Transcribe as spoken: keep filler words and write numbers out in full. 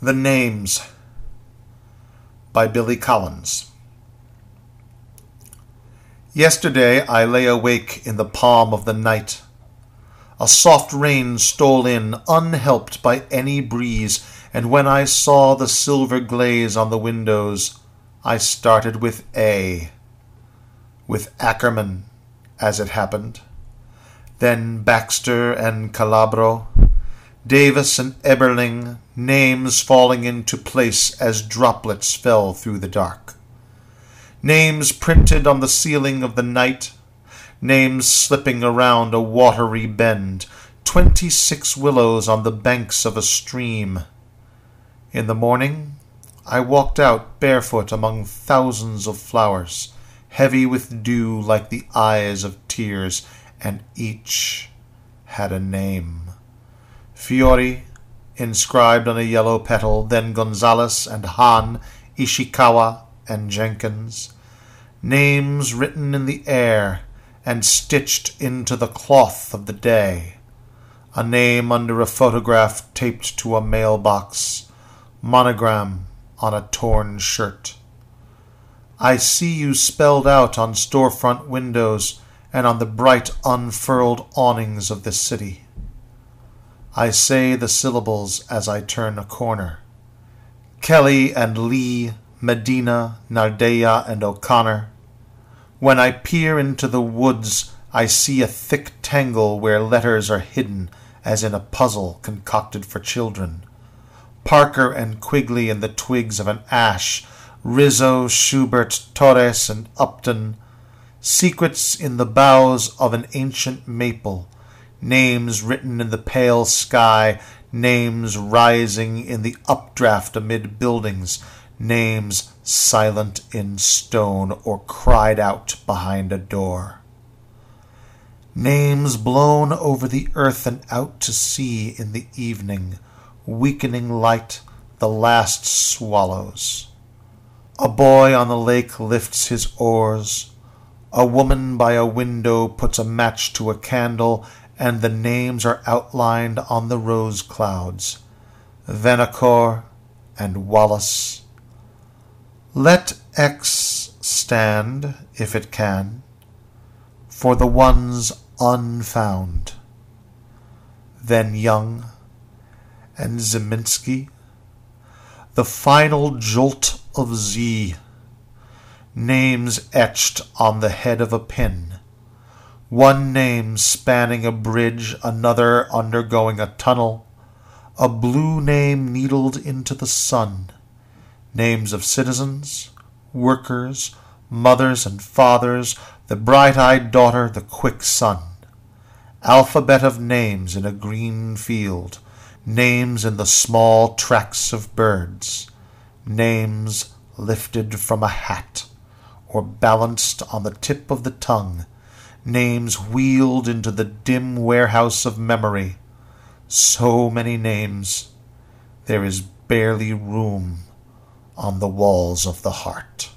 The Names by Billy Collins. Yesterday I lay awake in the palm of the night. A soft rain stole in, unhelped by any breeze, and when I saw the silver glaze on the windows, I started with A, with Ackerman, as it happened, then Baxter and Calabro, Davis and Eberling, names falling into place as droplets fell through the dark. Names printed on the ceiling of the night, names slipping around a watery bend, twenty-six willows on the banks of a stream. In the morning, I walked out barefoot among thousands of flowers, heavy with dew like the eyes of tears, and each had a name. Fiori, inscribed on a yellow petal, then Gonzales and Hahn, Ishikawa and Jenkins. Names written in the air and stitched into the cloth of the day. A name under a photograph taped to a mailbox. Monogram on a torn shirt. I see you spelled out on storefront windows and on the bright unfurled awnings of the city. I say the syllables as I turn a corner. Kelly and Lee, Medina, Nardea and O'Connor. When I peer into the woods, I see a thick tangle where letters are hidden, as in a puzzle concocted for children. Parker and Quigley in the twigs of an ash, Rizzo, Schubert, Torres, and Upton. Secrets in the boughs of an ancient maple. Names written in the pale sky, names rising in the updraft amid buildings, names silent in stone or cried out behind a door. Names blown over the earth and out to sea in the evening, weakening light, the last swallows. A boy on the lake lifts his oars. A woman by a window puts a match to a candle, and the names are outlined on the rose clouds. Vanacore and Wallace. Let X stand, if it can, for the ones unfound. Then Young and Zeminski. The final jolt of Z. Names etched on the head of a pin. One name spanning a bridge, another undergoing a tunnel. A blue name needled into the sun. Names of citizens, workers, mothers and fathers, the bright-eyed daughter, the quick son. Alphabet of names in a green field. Names in the small tracks of birds. Names lifted from a hat, or balanced on the tip of the tongue. Names wheeled into the dim warehouse of memory. So many names, there is barely room on the walls of the heart.